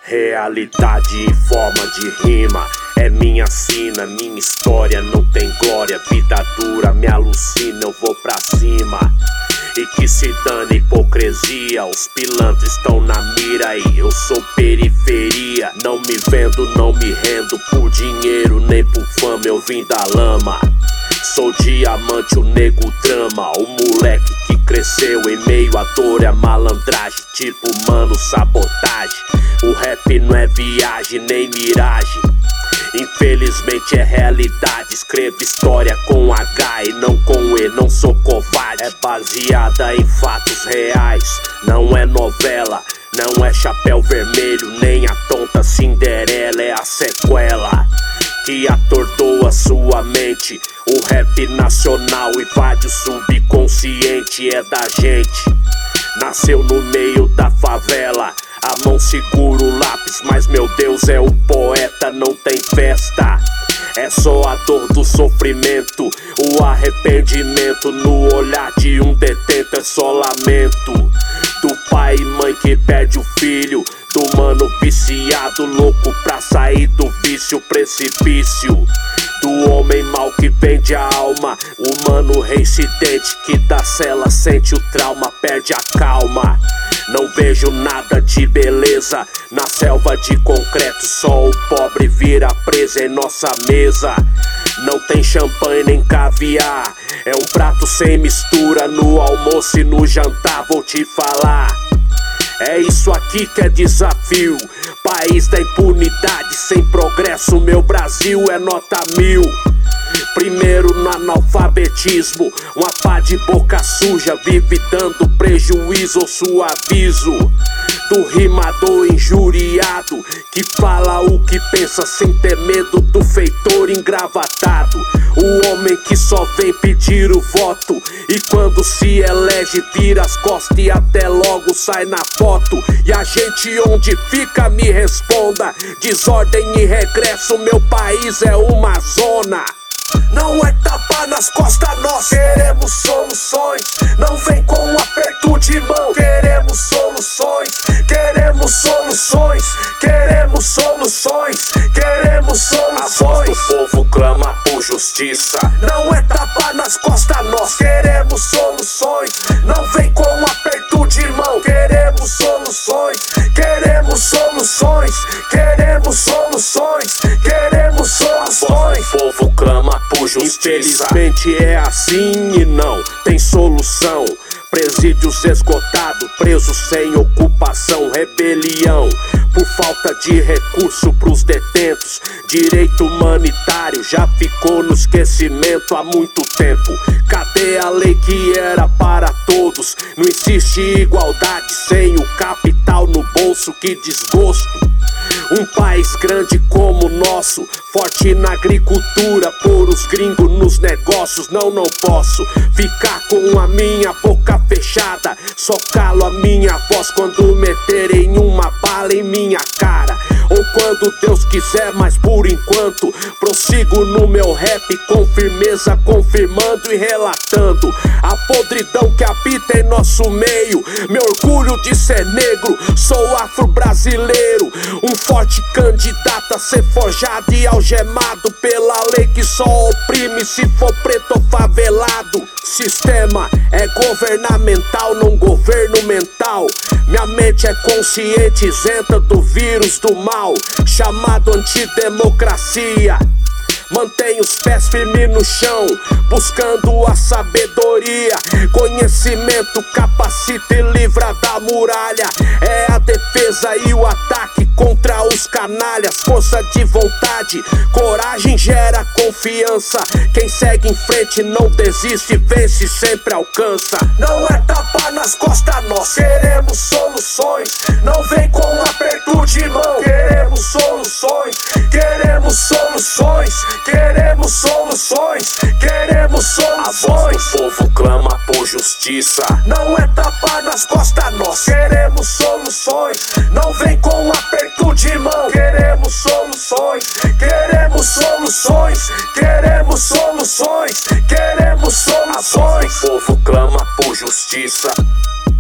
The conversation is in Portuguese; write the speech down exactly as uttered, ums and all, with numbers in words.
Realidade em forma de rima é minha sina, minha história não tem glória. Vida dura me alucina, eu vou pra cima. E que se dane hipocrisia, os pilantras estão na mira e eu sou periferia. Não me vendo, não me rendo por dinheiro nem por fama, eu vim da lama. Sou diamante, o nego drama, o moleque que cresceu em meio à dor e a malandragem, tipo mano sabotagem. O rap não é viagem nem miragem, infelizmente é realidade. Escrevo história com H e não com E, não sou covarde. É baseada em fatos reais, não é novela. Não é Chapéu Vermelho, nem a tonta Cinderela. É a sequela que atordoa sua mente. O rap nacional invade o subconsciente. É da gente, nasceu no meio da favela. A mão segura o lápis, mas meu Deus é o poeta. Não tem festa, é só a dor do sofrimento. O arrependimento no olhar de um detento. É só lamento do pai e mãe que perde o filho, do mano viciado, louco pra sair do vício, precipício. Do homem mau que vende a alma, o mano reincidente que da cela sente o trauma, perde a calma. Não vejo nada de beleza na selva de concreto, só o pobre vira presa em nossa mesa. Não tem champanhe nem caviar, é um prato sem mistura no almoço e no jantar, vou te falar. É isso aqui que é desafio, país da impunidade, sem progresso, meu Brasil é nota mil. Primeiro no analfabetismo, uma pá de boca suja vive dando prejuízo ou suaviso. Do rimador injuriado que fala o que pensa sem ter medo do feitor engravatado. O homem que só vem pedir o voto e quando se elege vira as costas e até logo sai na foto. E a gente onde fica me responda, desordem e regresso, meu país é uma zona. Não é tapa nas costas, nós queremos soluções. Não vem com um aperto de mão, queremos soluções. Queremos soluções, queremos soluções, queremos soluções. A voz do povo clama por justiça. Não é tapa nas costas, nós queremos soluções. Não vem com um aperto de mão, queremos soluções. Queremos soluções, queremos soluções, queremos soluções. A voz do povo clama por justiça. Infelizmente é assim e não tem solução. Presídios esgotados, presos sem ocupação, rebelião por falta de recurso pros detentos. Direito humanitário já ficou no esquecimento há muito tempo. Cadê a lei que era para todos? Não existe igualdade sem o capital no bolso, que desgosto. Um país grande como o nosso, forte na agricultura, por os gringos nos negócios. Não, não posso ficar com a minha boca fechada, só calo a minha voz quando meterem uma bala em minha cara. Ou quando Deus quiser, mas por enquanto prossigo no meu rap com firmeza, confirmando e relatando a podridão que habita em nosso meio. Meu orgulho de ser negro, sou afro-brasileiro, um forte candidato a ser forjado e algemado pela lei que só oprime se for preto ou favelado. Sistema é governamental, não governo mental. Minha mente é consciente, isenta do vírus do mal, chamado antidemocracia. Mantenho os pés firmes no chão, buscando a sabedoria. Conhecimento capacita e livra da muralha. É a defesa e o ataque contra os canalhas. Força de vontade, coragem gera confiança. Quem segue em frente não desiste, vence, sempre alcança. Não é tapa nas costas, nós queremos soluções. Não vem com um aperto de mão, queremos soluções. Queremos soluções, queremos soluções, queremos soluções. A voz do povo clama por justiça. Não é tapa nas costas, nós queremos soluções. Não vem com um aperto de mão, queremos soluções. Queremos soluções, queremos soluções, queremos soluções. A voz do povo clama por justiça.